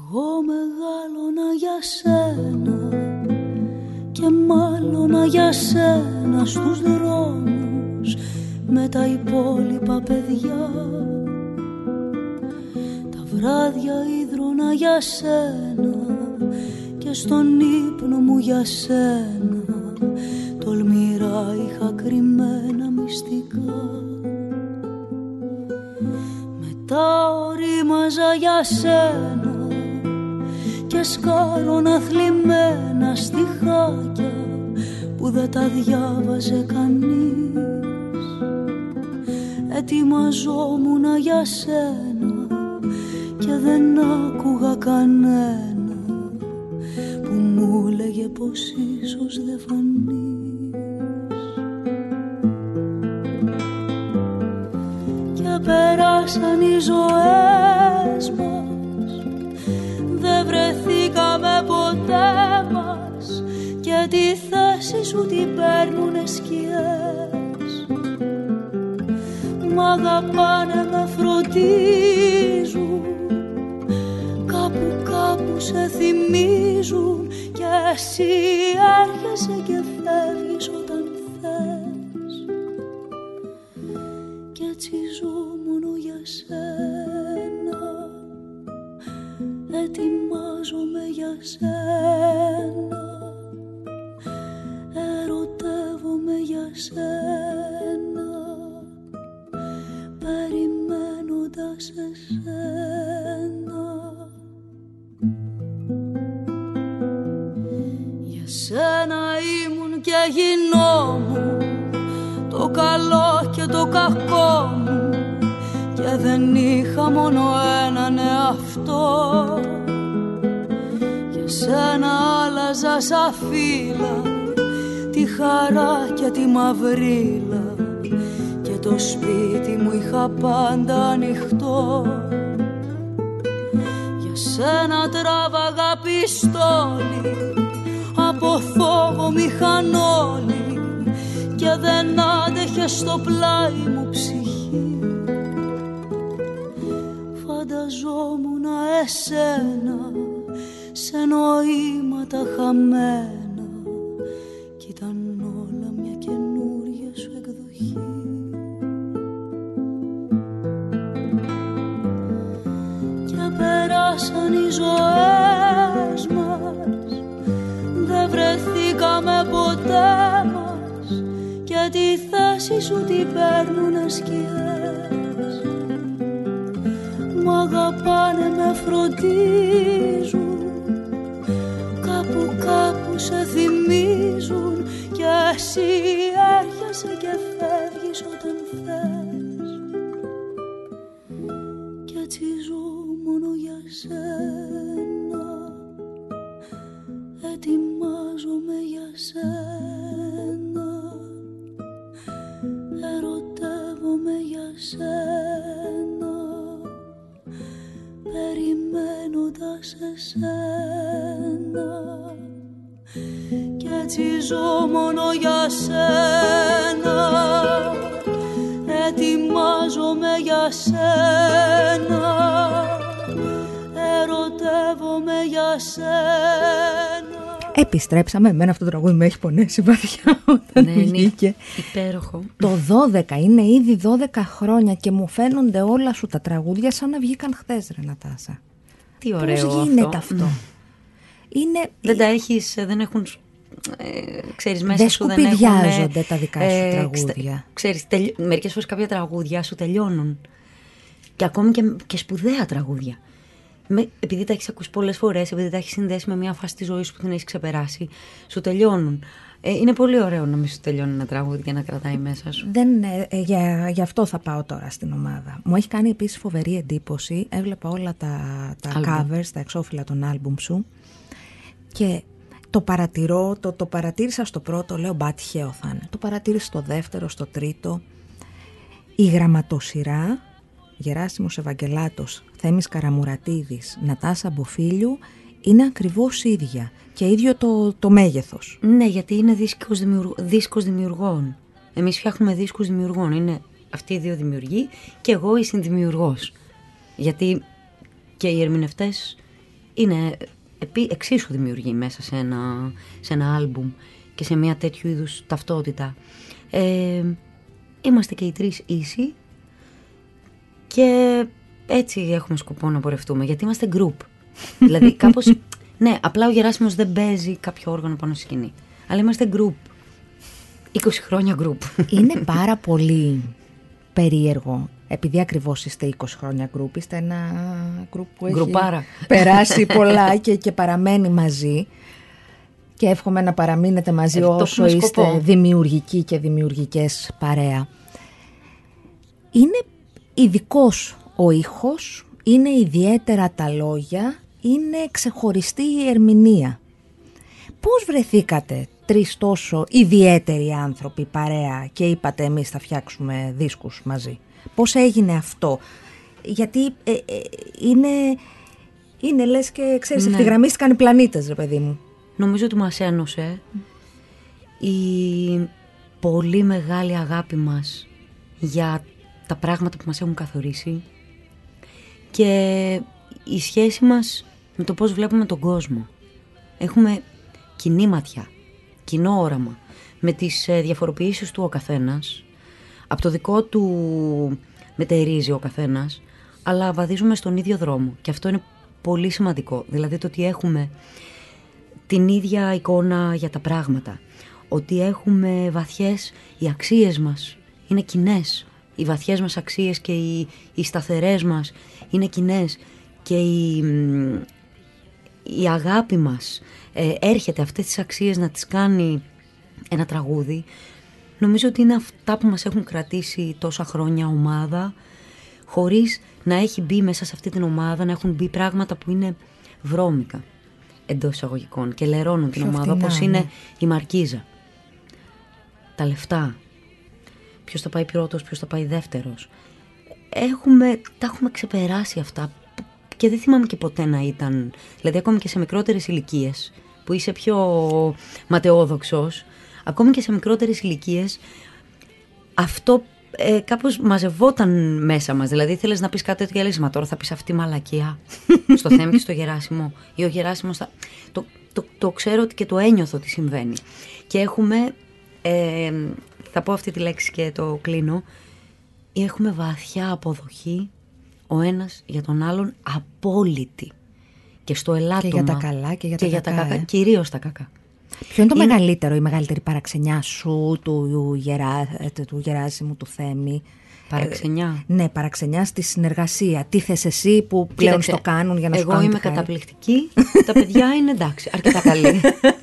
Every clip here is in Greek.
Εγώ μεγάλωνα για σένα και μάλωνα για σένα στους δρόμους με τα υπόλοιπα παιδιά. Τα βράδια ίδρωνα για σένα και στον ύπνο μου για σένα τολμηρά είχα κρυμμένα μυστικά. Μετά ορίμαζα για σένα και σκάρωνα θλιμμένα στιχάκια που δεν τα διάβαζε κανείς. Ετοιμαζόμουνα για σένα και δεν άκουγα κανένα που μου λέγε πως ίσως δεν φανείς. Και περάσαν οι ζωές μας, δεν βρεθήκαμε ποτέ μας και τη θέση σου την παίρνουνε σκιές. Μ' αγαπάνε, με φροντίζουν, κάπου σε θυμίζουν και εσύ έρχεσαι και φεύγεις όταν θες. Κι έτσι ζω μόνο για σένα, ετοιμάζομαι για σένα, ερωτεύομαι για σένα, περιμένοντας εσένα. Για σένα ήμουν και γινόμουν το καλό και το κακό μου και δεν είχα μόνο έναν εαυτό. Για σένα άλλαζα σαν φύλλα τη χαρά και τη μαυρίλα και το σπίτι μου είχα πάντα ανοιχτό. Για σένα τράβαγα πιστόλι από φόβο μηχανόλι και δεν άντεχε στο πλάι μου ψυχή. Φανταζόμουν εσένα σε νοήματα χαμένα κι ήταν όλα μια καινούρια σου εκδοχή. Και περάσαν οι ζωές μας, δεν βρεθήκαμε ποτέ μας και τη θέση σου την παίρνουνε σκιές. Μ' αγαπάνε, με φροντίζουν, κάπου σε θυμίζουν και εσύ έρχεσαι και φεύγεις όταν θες. Κι έτσι ζω μόνο για σένα, ετοιμάζομαι για σένα, ερωτεύομαι για σένα, περιμένοντας εσένα. Κι έτσι ζω μόνο για σένα, ετοιμάζομαι για σένα, ερωτεύομαι για σένα. Επιστρέψαμε, εμένα αυτό το τραγούδι με έχει πονέσει βαθιά όταν βγήκε. Υπέροχο. Το 12, είναι ήδη 12 χρόνια και μου φαίνονται όλα σου τα τραγούδια σαν να βγήκαν χθες, ρε Νατάσα. Τι ωραίο. Πώς γίνεται αυτό. Είναι... Δεν τα έχεις, δεν έχουν... ξέρεις, μέσα δεν σου δεν έχουν... Δεν σκουπιδιάζονται τα δικά σου τραγούδια. Ξέρεις, μερικές φορές κάποια τραγούδια σου τελειώνουν. Και ακόμη και σπουδαία τραγούδια. Επειδή τα έχεις ακούσει πολλές φορές, επειδή τα έχεις συνδέσει με μια φάση της ζωής σου που την έχεις ξεπεράσει, σου τελειώνουν. Είναι πολύ ωραίο να μην σου τελειώνει ένα τραγούδι και να κρατάει μέσα σου. Γι' αυτό θα πάω τώρα στην ομάδα. Μου έχει κάνει επίσης φοβερή εντύπωση. Έβλεπα όλα τα covers, τα εξώφυλλα των άλμπουμ σου και το παρατηρώ, το παρατήρησα στο πρώτο, λέω μπα τυχαίο θα είναι. Το παρατήρησα στο δεύτερο, στο τρίτο. Η γραμματοσυρά, Γεράσιμος Ευαγγελάτος, Θέμης Καραμουρατίδης, Νατάσα Μποφίλιου, είναι ακριβώς ίδια και ίδιο το μέγεθος. Ναι, γιατί είναι δίσκος δημιουργών. Εμείς φτιάχνουμε δίσκους δημιουργών. Είναι αυτοί οι δύο δημιουργοί και εγώ η συνδημιουργός. Γιατί και οι ερμηνευτές είναι εξίσου δημιουργεί μέσα σε ένα άλμπουμ και σε μια τέτοιου είδους ταυτότητα. Είμαστε και οι τρεις ίσοι και έτσι έχουμε σκοπό να πορευτούμε, γιατί είμαστε group. Δηλαδή κάπως, ναι, απλά ο Γεράσιμος δεν παίζει κάποιο όργανο πάνω στη σκηνή, αλλά είμαστε group. 20 χρόνια group. Είναι πάρα πολύ περίεργο, επειδή ακριβώς είστε 20 χρόνια group, είστε ένα group που έχει περάσει πολλά και παραμένει μαζί. Και εύχομαι να παραμείνετε μαζί όσο είστε δημιουργικοί και δημιουργικές παρέα. Είναι ειδικός ο ήχος, είναι ιδιαίτερα τα λόγια, είναι ξεχωριστή η ερμηνεία. Πώς βρεθήκατε τρεις τόσο ιδιαίτεροι άνθρωποι παρέα και είπατε εμείς θα φτιάξουμε δίσκους μαζί? Πώς έγινε αυτό? Γιατί είναι λες και ξέρεις, ναι, ευθυγραμμίστηκαν οι πλανήτες, ρε παιδί μου. Νομίζω ότι μας ένωσε η πολύ μεγάλη αγάπη μας για τα πράγματα που μας έχουν καθορίσει και η σχέση μας με το πώς βλέπουμε τον κόσμο. Έχουμε κοινή ματιά, κοινό όραμα, με τις διαφοροποιήσεις του ο καθένας, από το δικό του μετερίζει ο καθένας, αλλά βαδίζουμε στον ίδιο δρόμο και αυτό είναι πολύ σημαντικό. Δηλαδή το ότι έχουμε την ίδια εικόνα για τα πράγματα, ότι έχουμε βαθιές, οι αξίες μας είναι κοινές, οι βαθιές μας αξίες και οι σταθερές μας είναι κοινές και η αγάπη μας έρχεται αυτές τις αξίες να τις κάνει ένα τραγούδι. Νομίζω ότι είναι αυτά που μας έχουν κρατήσει τόσα χρόνια ομάδα, χωρίς να έχει μπει μέσα σε αυτή την ομάδα, να έχουν μπει πράγματα που είναι βρώμικα εντός εισαγωγικών και λερώνουν την ομάδα, όπως είναι η Μαρκίζα, τα λεφτά, ποιος θα πάει πρώτος, ποιος θα πάει δεύτερος. Τα έχουμε ξεπεράσει αυτά και δεν θυμάμαι και ποτέ να ήταν, δηλαδή ακόμη και σε μικρότερες ηλικίες που είσαι πιο ματαιόδοξος, ακόμη και σε μικρότερες ηλικίες αυτό κάπως μαζευόταν μέσα μας. Δηλαδή ήθελες να πεις κάτι τέτοιο, λες, μα τώρα θα πεις αυτή μαλακία στο Θέμη και στο Γεράσιμο, ή ο Γεράσιμος το ξέρω ότι και το ένιωθω ότι συμβαίνει. Και έχουμε, θα πω αυτή τη λέξη και το κλείνω, έχουμε βαθιά αποδοχή ο ένας για τον άλλον, απόλυτη. Και στο ελάττωμα. Και για τα καλά και για τα κακά. Κυρίως τα κακά. Ποιο είναι το μεγαλύτερο, η μεγαλύτερη παραξενιά σου, του Γεράσιμου, του Θέμη? Παραξενιά. Ναι, παραξενιά στη συνεργασία. Τι θες εσύ που πλέον στο κάνουν για να σου κάνουν? Εγώ είμαι καταπληκτική, τα παιδιά είναι εντάξει, αρκετά καλή.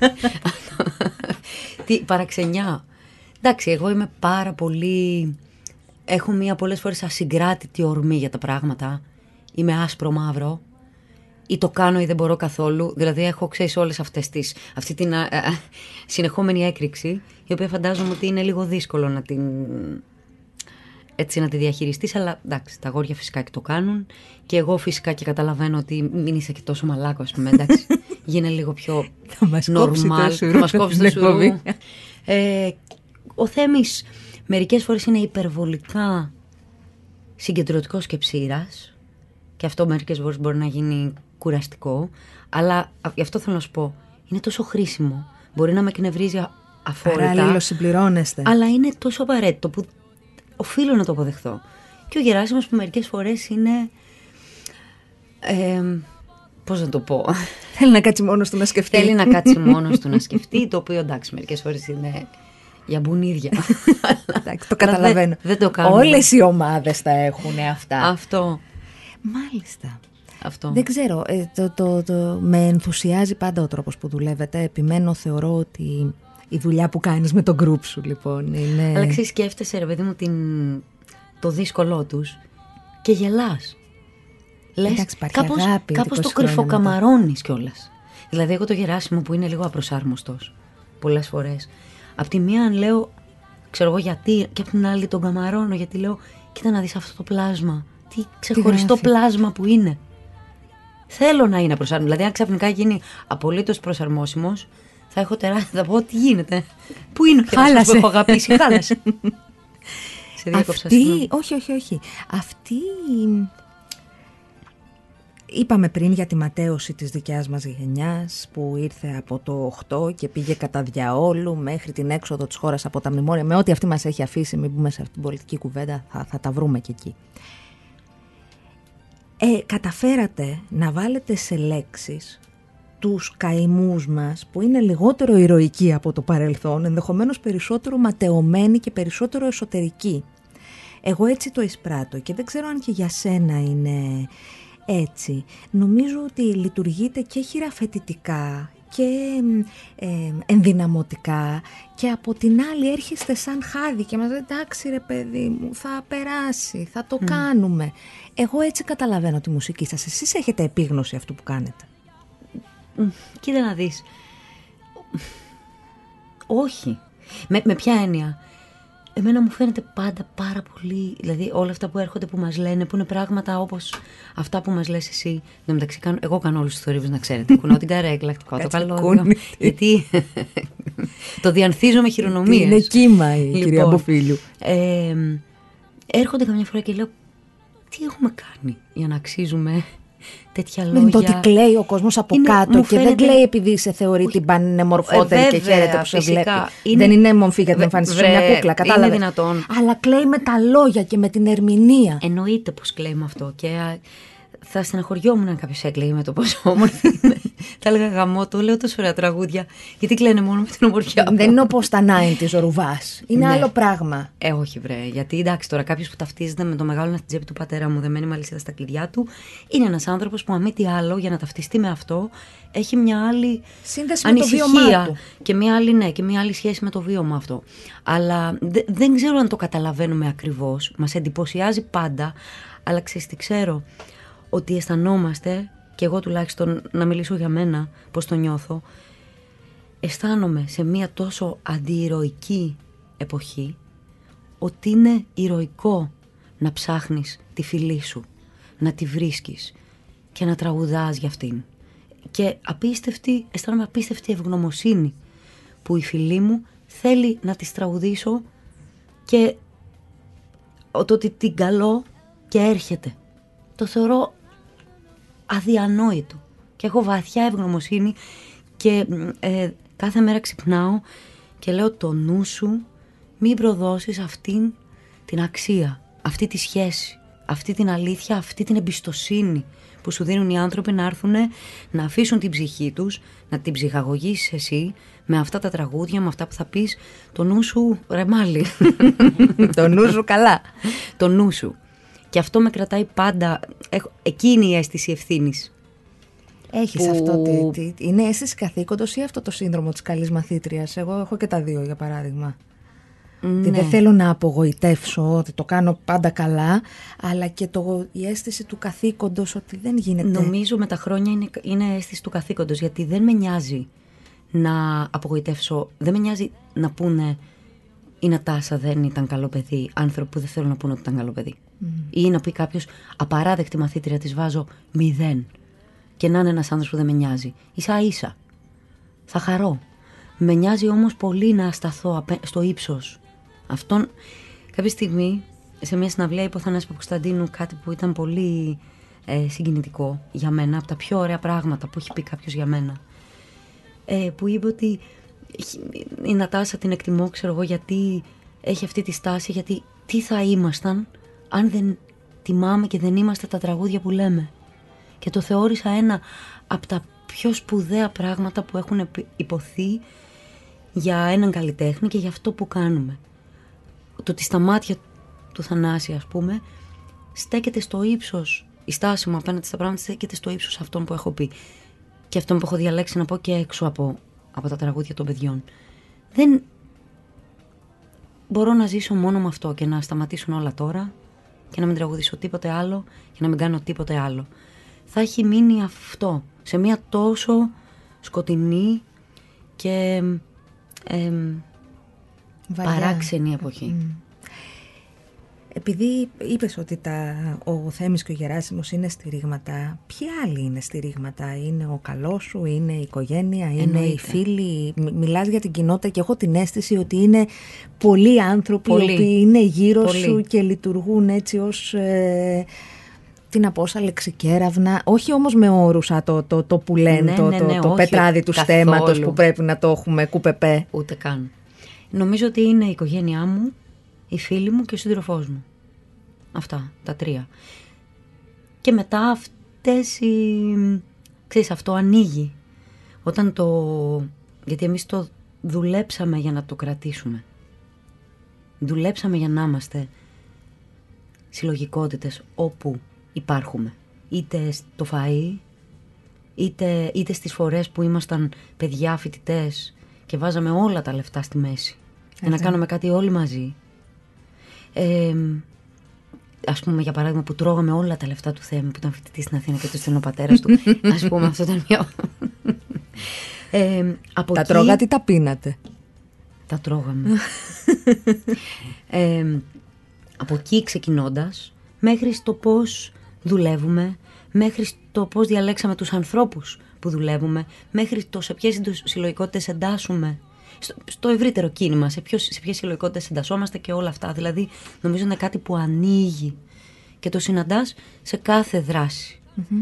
Τι παραξενιά. Εντάξει, εγώ είμαι πάρα πολύ... Έχω μία πολλές φορές ασυγκράτητη ορμή για τα πράγματα. Είμαι άσπρο μαύρο. Ή το κάνω ή δεν μπορώ καθόλου. Δηλαδή έχω, ξέρεις, όλες αυτή την συνεχόμενη έκρηξη, η οποία φαντάζομαι ότι είναι λίγο δύσκολο να τη διαχειριστείς, αλλά εντάξει, τα αγόρια φυσικά και το κάνουν και εγώ φυσικά και καταλαβαίνω ότι μην είσαι και τόσο μαλάκο, ας πούμε, εντάξει, γίνε λίγο πιο normal, θα μας κόψει το σουρού. Ο Θέμης μερικές φορές είναι υπερβολικά συγκεντρωτικός και ψήρας και αυτό μερικές φορές μπορεί να γίνει κουραστικό, αλλά γι' αυτό θέλω να σου πω, είναι τόσο χρήσιμο, μπορεί να με εκνευρίζει αφόρητα, αλληλοσυμπληρώνεστε, αλλά είναι τόσο απαραίτητο που οφείλω να το αποδεχθώ. Και ο Γεράσιμος που μερικές φορές είναι, πώς να το πω, θέλει να κάτσει μόνος του να σκεφτεί. Θέλει να κάτσει μόνος του να σκεφτεί, το οποίο εντάξει μερικές φορές είναι για μπουνίδια. Εντάξει, το καταλαβαίνω. Δεν το κάνω. Όλες οι ομάδες τα έχουν αυτά. Αυτό. Μάλιστα. Αυτό. Δεν ξέρω, με ενθουσιάζει πάντα ο τρόπος που δουλεύετε. Επιμένω, θεωρώ ότι η δουλειά που κάνεις με τον γκρουπ σου, λοιπόν, είναι... Αλλά ξέρεις, σκέφτεσαι, ρε παιδί μου, το δύσκολό τους και γελάς. Λες, εντάξει, κάπως το κρυφοκαμαρώνεις κιόλας. Δηλαδή, εγώ το Γεράσιμο που είναι λίγο απροσάρμοστος πολλές φορές. Απ' τη μία λέω, ξέρω εγώ γιατί, και απ' την άλλη τον καμαρώνω, γιατί λέω, κοίτα να δεις αυτό το πλάσμα. Τι ξεχωριστό πλάσμα που είναι. Θέλω να είναι προσαρμόσιμο. Δηλαδή, αν ξαφνικά γίνει απολύτως προσαρμόσιμος, θα έχω τεράστια. Θα πω τι γίνεται. Πού είναι ο Γεράσιμος που έχω αγαπήσει? Χάλασε. Όχι. Αυτή Είπαμε πριν για τη ματέωση της δικιάς μας γενιάς που ήρθε από το 8 και πήγε κατά διαόλου μέχρι την έξοδο της χώρας από τα μνημόνια. Με ό,τι αυτή μας έχει αφήσει, μην μπούμε σε αυτήν την πολιτική κουβέντα, θα τα βρούμε και εκεί. Καταφέρατε να βάλετε σε λέξεις τους καημούς μας που είναι λιγότερο ηρωικοί από το παρελθόν, ενδεχομένως περισσότερο ματαιωμένοι και περισσότερο εσωτερικοί. Εγώ έτσι το εισπράττω και δεν ξέρω αν και για σένα είναι έτσι. Νομίζω ότι λειτουργείτε και χειραφετητικά και ενδυναμωτικά και από την άλλη έρχεστε σαν χάδι και μας λέτε εντάξει ρε παιδί μου, θα περάσει, θα το κάνουμε. Εγώ έτσι καταλαβαίνω τη μουσική σας. Εσείς έχετε επίγνωση αυτού που κάνετε? Κοίτα να δεις. Όχι. Με ποια έννοια? Εμένα μου φαίνεται πάντα πάρα πολύ, δηλαδή όλα αυτά που έρχονται που μας λένε, που είναι πράγματα όπως αυτά που μας λες εσύ. Εντάξει, εγώ κάνω όλους τους θορύβους, να ξέρετε. Κουνάω την καρέκλα, χτυπάω το καλώδιο. Γιατί το διανθίζω με χειρονομίες. Είναι κύμα η κυρία Μποφίλιου. Έρχονται καμιά φορά και λέω, τι έχουμε κάνει για να αξίζουμε τέτοια λόγια. Με το ότι κλαίει ο κόσμος από κάτω και δεν κλαίει επειδή σε θεωρεί την πανεμορφότερη και χαίρεται που σε βλέπει. Δεν είναι μομφή για την εμφάνιση σου, μια κούκλα, κατάλαβε. Είναι δυνατόν. Αλλά κλαίει με τα λόγια και με την ερμηνεία. Εννοείται πως κλαίει με αυτό. Και θα στεναχωριόμουν αν κάποιος έκλαιγε με το πόσο όμορφη είναι. Θα έλεγα γαμό, το λέω τόσο ωραία τραγούδια. Γιατί κλαίνε μόνο με την ομορφιά. Δεν είναι όπως τα 90's ο Ρουβάς. Είναι άλλο πράγμα. Όχι, βρε. Γιατί εντάξει, τώρα κάποιος που ταυτίζεται με το μεγάλο στην τσέπη του πατέρα μου, δεμένη με αλυσίδα στα κλειδιά του, είναι ένας άνθρωπος που, αν μη τι άλλο, για να ταυτιστεί με αυτό, έχει μια άλλη σύνδεση με το βίωμά του. Και μια άλλη, και μια άλλη σχέση με το βίωμα αυτό. Αλλά δεν ξέρω αν το καταλαβαίνουμε ακριβώς. Μας εντυπωσιάζει πάντα, αλλά ξέρεις τι ξέρω. Ότι αισθανόμαστε, και εγώ τουλάχιστον να μιλήσω για μένα, πώς το νιώθω, αισθάνομαι σε μια τόσο αντιηρωική εποχή, ότι είναι ηρωικό να ψάχνεις τη φιλή σου, να τη βρίσκεις και να τραγουδάς για αυτήν. Και αισθάνομαι απίστευτη ευγνωμοσύνη που η φιλή μου θέλει να της τραγουδήσω και το ότι την καλώ και έρχεται. Το θεωρώ αδιανόητο και έχω βαθιά ευγνωμοσύνη και κάθε μέρα ξυπνάω και λέω το νου σου μην προδώσεις αυτήν την αξία, αυτή τη σχέση, αυτή την αλήθεια, αυτή την εμπιστοσύνη που σου δίνουν οι άνθρωποι να έρθουν να αφήσουν την ψυχή τους, να την ψυχαγωγήσεις εσύ με αυτά τα τραγούδια, με αυτά που θα πεις. Το νου σου ρε μάλι. Το νου σου καλά. Το νου σου. Και αυτό με κρατάει πάντα, εκείνη η αίσθηση ευθύνης. Έχεις αυτό, είναι αίσθηση καθήκοντος ή αυτό το σύνδρομο της καλής μαθήτριας? Εγώ έχω και τα δύο, για παράδειγμα. Ναι. Δεν θέλω να απογοητεύσω, ότι το κάνω πάντα καλά, αλλά και η αίσθηση του καθήκοντος ότι δεν γίνεται. Νομίζω με τα χρόνια είναι αίσθηση του καθήκοντος, γιατί δεν με νοιάζει να απογοητεύσω, δεν με νοιάζει να πούνε η Νατάσα δεν ήταν καλό παιδί, άνθρωποι που δεν θέλουν να πούνε ότι ήταν καλό παιδί. Ή να πει κάποιος απαράδεκτη μαθήτρια, της βάζω 0. Και να είναι ένας άνθρωπος που δεν με νοιάζει. Ίσα ίσα. Θα χαρώ. Με νοιάζει όμως πολύ να σταθώ στο ύψος. Αυτόν κάποια στιγμή σε μια συναυλία είπε ο Θανάσης Παπακοσταντίνου κάτι που ήταν πολύ συγκινητικό για μένα, από τα πιο ωραία πράγματα που έχει πει κάποιος για μένα. Που είπε ότι η Νατάσα την εκτιμώ, ξέρω εγώ, γιατί έχει αυτή τη στάση, γιατί τι θα ήμασταν αν δεν τιμάμε και δεν είμαστε τα τραγούδια που λέμε. Και το θεώρησα ένα από τα πιο σπουδαία πράγματα που έχουν υποθεί για έναν καλλιτέχνη και για αυτό που κάνουμε. Το ότι στα μάτια του Θανάση, ας πούμε, στέκεται στο ύψος, η στάση μου απέναντι στα πράγματα στέκεται στο ύψος αυτών που έχω πει. Και αυτόν που έχω διαλέξει να πω και έξω από τα τραγούδια των παιδιών. Δεν μπορώ να ζήσω μόνο με αυτό και να σταματήσουν όλα τώρα και να μην τραγουδήσω τίποτε άλλο και να μην κάνω τίποτε άλλο. Θα έχει μείνει αυτό σε μια τόσο σκοτεινή και παράξενη εποχή. Επειδή είπες ότι ο Θέμης και ο Γεράσιμος είναι στηρίγματα, ποιοι άλλοι είναι στηρίγματα? Είναι ο καλός σου, είναι η οικογένεια, είναι οι φίλοι? Μιλάς για την κοινότητα και έχω την αίσθηση ότι είναι πολλοί άνθρωποι οι οποίοι είναι γύρω σου και λειτουργούν έτσι ως τι να πω, σαν λεξικέραυνα, όχι όμως με όρους το που λένε, το πετράδι του στέματος που πρέπει να το έχουμε κουπεπέ. Ούτε καν. Νομίζω ότι είναι η οικογένειά μου, οι φίλοι μου και ο σύντροφός μου. Αυτά, τα 3. Και μετά ξέρεις, αυτό ανοίγει. Γιατί εμείς το δουλέψαμε για να το κρατήσουμε. Δουλέψαμε για να είμαστε συλλογικότητες όπου υπάρχουμε. Είτε στο φαΐ, είτε στις φορές που ήμασταν παιδιά, φοιτητές και βάζαμε όλα τα λεφτά στη μέση. Για να κάνουμε κάτι όλοι μαζί. Ας πούμε, για παράδειγμα, που τρώγαμε όλα τα λεφτά του Θέμη που ήταν φοιτητής στην Αθήνα και του στέλνει ο πατέρας του. Ας πούμε, αυτό ήταν μια... Τα τρώγατε ή τα πίνατε? Τα τρώγαμε. Από εκεί ξεκινώντας, μέχρι στο πώς δουλεύουμε, μέχρι στο πώς διαλέξαμε τους ανθρώπους που δουλεύουμε, μέχρι το σε ποιες συλλογικότητες εντάσσουμε, στο ευρύτερο κίνημα, σε ποιες συλλογικότητες εντασσόμαστε και όλα αυτά. Δηλαδή, νομίζω είναι κάτι που ανοίγει και το συναντάς σε κάθε δράση.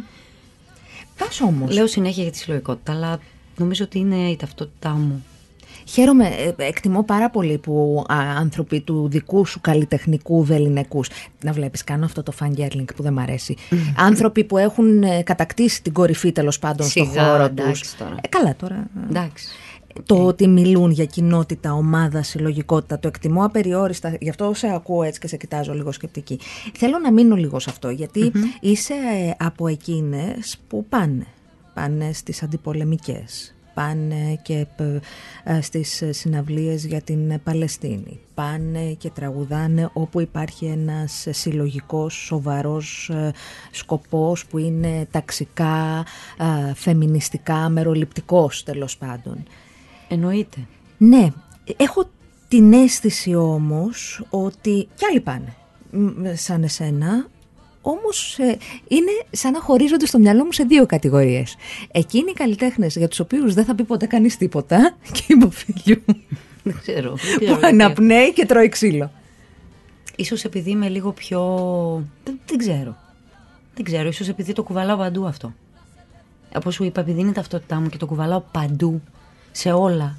Πας όμως. Λέω συνέχεια για τη συλλογικότητα, αλλά νομίζω ότι είναι η ταυτότητά μου. Χαίρομαι, εκτιμώ πάρα πολύ που άνθρωποι του δικού σου καλλιτεχνικού βεληνικούς, να βλέπεις, κάνω αυτό το fangirling που δεν μ' αρέσει, άνθρωποι που έχουν κατακτήσει την κορυφή τέλος πάντων στον χώρο τους. Τώρα. Καλά τώρα. Εντάξει. Το ότι μιλούν για κοινότητα, ομάδα, συλλογικότητα, το εκτιμώ απεριόριστα. Γι' αυτό σε ακούω έτσι και σε κοιτάζω λίγο σκεπτική. Θέλω να μείνω λίγο σε αυτό, γιατί είσαι από εκείνες που πάνε στις αντιπολεμικές. Πάνε και στις συναυλίες για την Παλαιστίνη. Πάνε και τραγουδάνε όπου υπάρχει ένας συλλογικός, σοβαρός σκοπός που είναι ταξικά, φεμινιστικά, μεροληπτικός τέλος πάντων. Εννοείται. Ναι, έχω την αίσθηση όμως ότι κι άλλοι πάνε σαν εσένα. Όμως είναι σαν να χωρίζονται στο μυαλό μου σε 2 κατηγορίες. Εκείνοι οι καλλιτέχνες για τους οποίους δεν θα πει ποτέ κανείς τίποτα και υποφίλιου. Δεν ξέρω. Που αναπνέει και τρώει ξύλο. Ίσως επειδή είμαι λίγο πιο... Δεν ξέρω. Ίσως επειδή το κουβαλάω παντού αυτό. Όπως σου είπα, επειδή είναι ταυτότητά μου και το κουβαλάω παντού, σε όλα.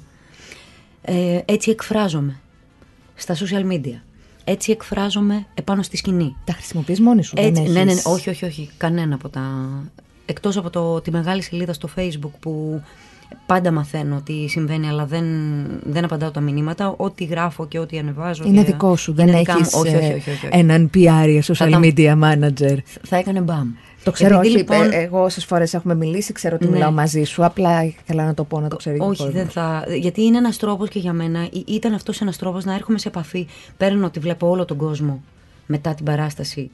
Έτσι εκφράζομαι στα social media. Έτσι εκφράζομαι επάνω στη σκηνή. Τα χρησιμοποιείς μόνη σου? Έτσι, ναι, όχι, κανένα από τα... Εκτός από τη μεγάλη σελίδα στο Facebook που πάντα μαθαίνω τι συμβαίνει, αλλά δεν απαντάω τα μηνύματα. Ό,τι γράφω και ό,τι ανεβάζω. Είναι δικό σου, δεν έχεις όχι. έναν PR ή social media manager. Θα έκανε μπαμ. Το ξέρω, όχι, λοιπόν, εγώ όσες φορές έχουμε μιλήσει, ξέρω ότι μιλάω μαζί σου, απλά ήθελα να το πω, να το ξέρει. Όχι, δεν θα. Γιατί είναι ένας τρόπος και για μένα ήταν αυτός ένας τρόπος να έρχομαι σε επαφή. Πέραν ότι βλέπω όλο τον κόσμο μετά την παράσταση.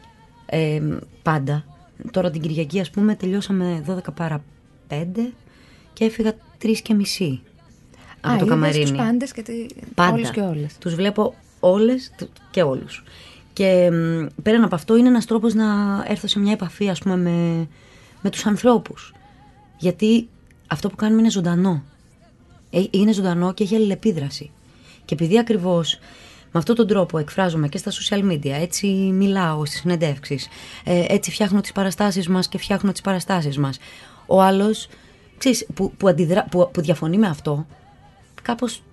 Πάντα. Τώρα την Κυριακή, ας πούμε, τελειώσαμε 12 παρά 5 και έφυγα 3:30 από το καμαρίνι. Τους πάντες και όλες και όλες. Τους βλέπω όλες και όλους. Και πέραν από αυτό είναι ένας τρόπος να έρθω σε μια επαφή, ας πούμε, με τους ανθρώπους. Γιατί αυτό που κάνουμε είναι ζωντανό. Είναι ζωντανό και έχει αλληλεπίδραση. Και επειδή ακριβώς με αυτόν τον τρόπο εκφράζομαι και στα social media, έτσι μιλάω στις συνεντεύξεις, έτσι φτιάχνω τις παραστάσεις μας και φτιάχνω τις παραστάσεις μας. Ο άλλος, ξέρεις, που διαφωνεί με αυτό, κάπως...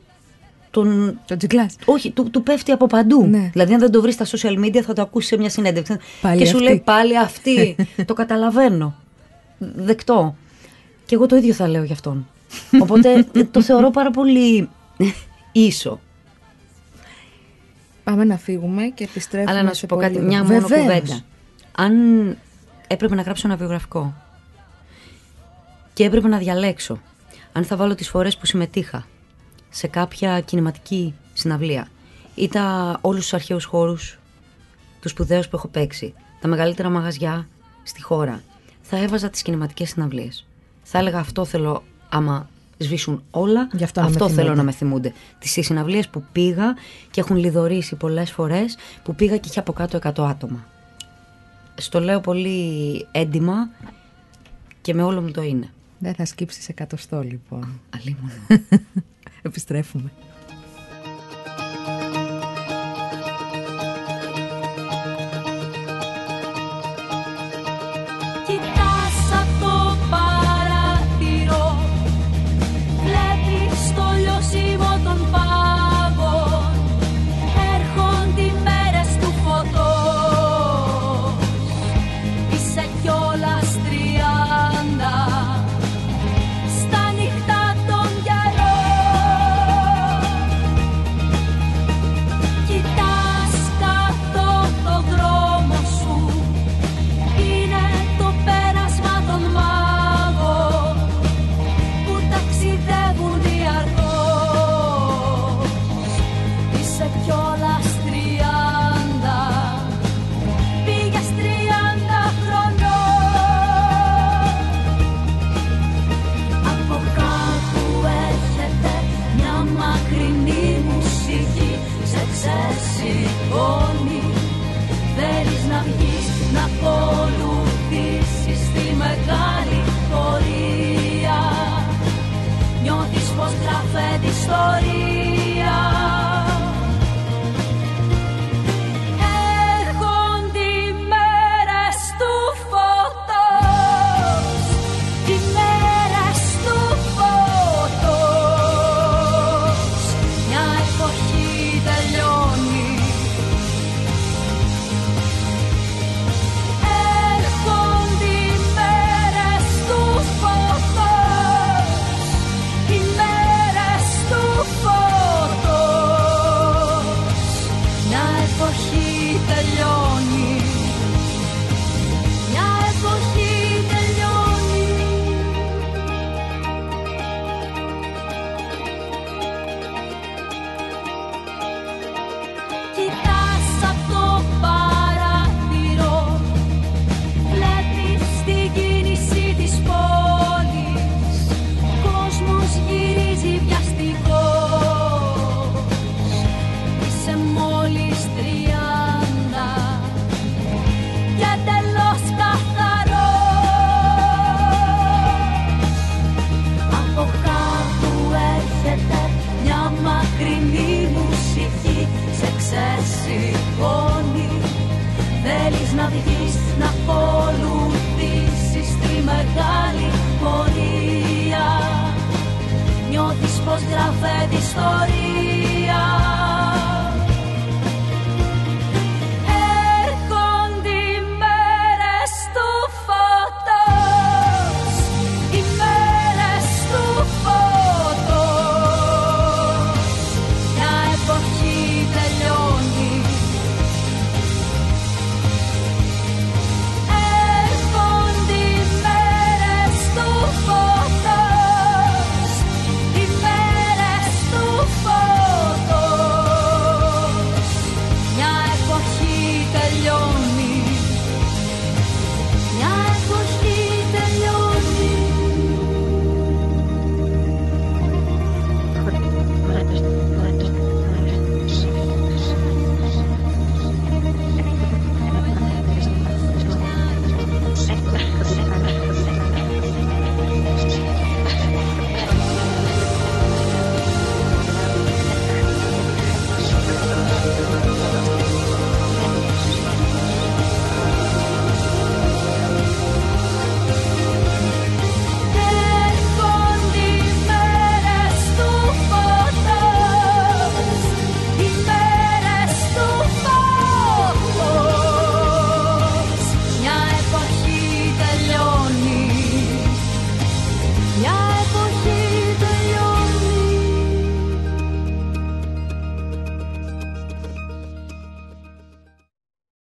Τον τζιγκλάς. Όχι, του πέφτει από παντού. Ναι. Δηλαδή, αν δεν το βρει στα social media, θα το ακούσει σε μια συνέντευξη. Πάλι και σου αυτή. λέει πάλι αυτή. Το καταλαβαίνω. Δεκτό. Και εγώ το ίδιο θα λέω γι' αυτόν. Οπότε το θεωρώ πάρα πολύ ίσο. Πάμε να φύγουμε και επιστρέφουμε. Αλλά να σου πω κάτι, μια μόνο κουβέντα. Αν έπρεπε να γράψω ένα βιογραφικό και έπρεπε να διαλέξω αν θα βάλω τις φορές που συμμετείχα σε κάποια κινηματική συναυλία ή όλους τους αρχαίους χώρους, τους σπουδαίους που έχω παίξει, τα μεγαλύτερα μαγαζιά στη χώρα, θα έβαζα τις κινηματικές συναυλίες. Θα έλεγα αυτό θέλω, άμα σβήσουν όλα, αυτό θέλω να με θυμούνται. Τις συναυλίες που πήγα και έχουν λιδωρήσει πολλές φορές, που πήγα και είχε από κάτω 100 άτομα. Στο λέω πολύ έντιμα και με όλο μου το είναι. Δεν θα σκύψεις 100 λοιπόν. Αλίμονο. Επιστρέφουμε.